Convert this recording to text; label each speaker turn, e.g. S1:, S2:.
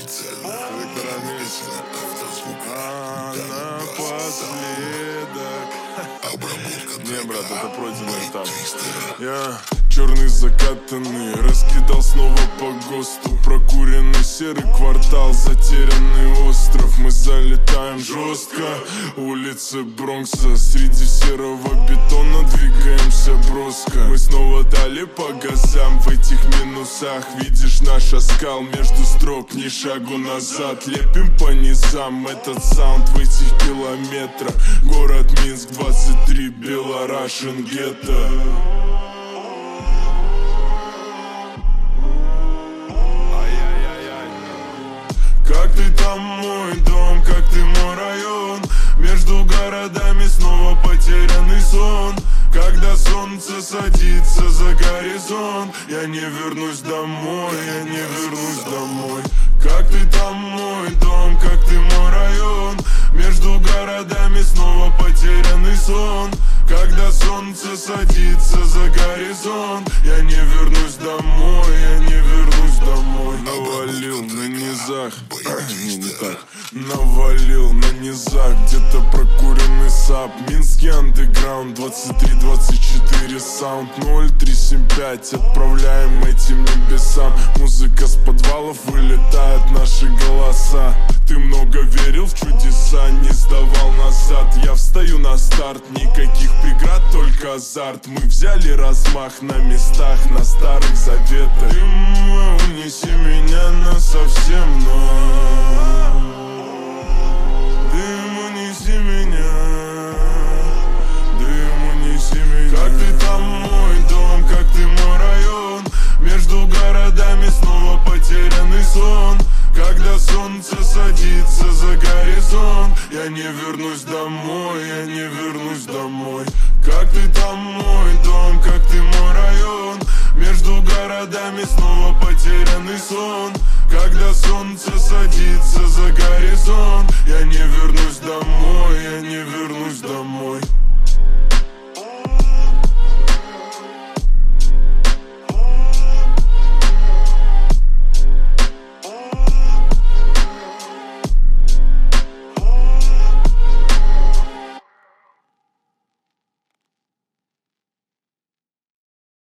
S1: Не, брат, это пройденный этап. Я черный закатанный раскидал снова по ГОСТу. Прокуренный серый квартал, затерянный остров. Мы залетаем жестко, улицы Бронкса. Среди серого бетона двигаемся броско. Мы снова дали по газам в этих минусах. Видишь наш оскал между строк, ни шагу назад. Лепим по низам этот саунд в этих километрах. Город Минск, 23, Белорашен, гетто. Как ты там, мой дом, как ты, мой район? Между городами снова потерянный сон. Когда солнце садится за горизонт, я не вернусь домой, я не вернусь домой. Как ты там, мой дом, как ты, мой район? Между городами снова потерянный сон. Когда солнце садится за горизонт, я не вернусь домой, я не вернусь домой. Навалил на низах, не так. Навалил на низах, где-то прокуренный САП. Минский андеграунд, 23-24 саунд 0375. Отправляем этим небесам. Музыка с подвалов, вылетают наши голоса. Ты много верил в чудеса, не сдавал назад. Я встаю на старт, никаких преград, только азарт. Мы взяли размах на местах, на старых заветах. Ты мой, унеси меня насовсем, но дым, унеси меня, дым, унеси меня. Как ты там, мой дом, как ты, мой район? Между городами снова потерянный сон. Когда солнце садится за горизонт, я не вернусь домой, я не вернусь домой. Как ты там, мой дом, как ты, мой район? Между городами снова потерянный сон. Когда солнце садится за горизонт,